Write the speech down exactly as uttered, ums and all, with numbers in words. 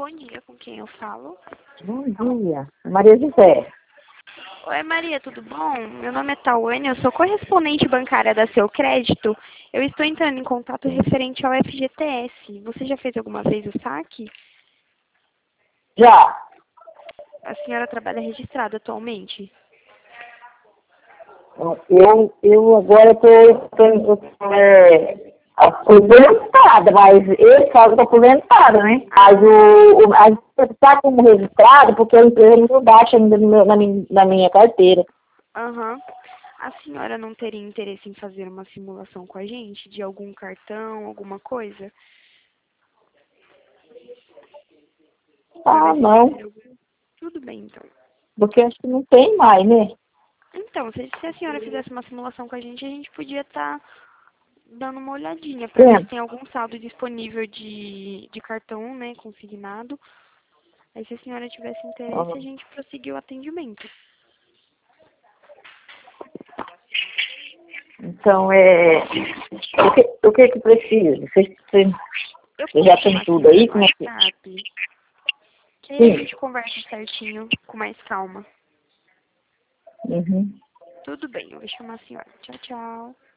Bom dia, com quem eu falo? Bom dia, Maria José. Oi, Maria, tudo bom? Meu nome é Tawane, eu sou correspondente bancária da Seu Crédito. Eu estou entrando em contato referente ao F G T S. Você já fez alguma vez o saque? Já. A senhora trabalha registrada atualmente? Eu, eu agora estou é, aposentada, mas ele fala que estou aposentada, né? Mas o, o, a gente está como registrado porque a empresa não baixa ainda no meu- na, minha, na minha carteira. Aham. A senhora não teria interesse em fazer uma simulação com a gente de algum cartão, alguma coisa? Pra Ah, ver se não, teria algum... Tudo bem, então. porque acho que não tem mais, né? Então, se, se a senhora fizesse uma simulação com a gente, a gente podia estar dando uma olhadinha para ver se Tem. tem algum saldo disponível de, de cartão, né, consignado. Aí, se a senhora tivesse interesse, a gente prosseguiu o atendimento. Então, é... O que, o que que precisa? Você, você, Eu você posso já chamar tem a tudo senhora aí? no Como é que... WhatsApp, que aí a Sim. gente conversa certinho, com mais calma. Uhum. Tudo bem, eu vou chamar a senhora. Tchau, tchau.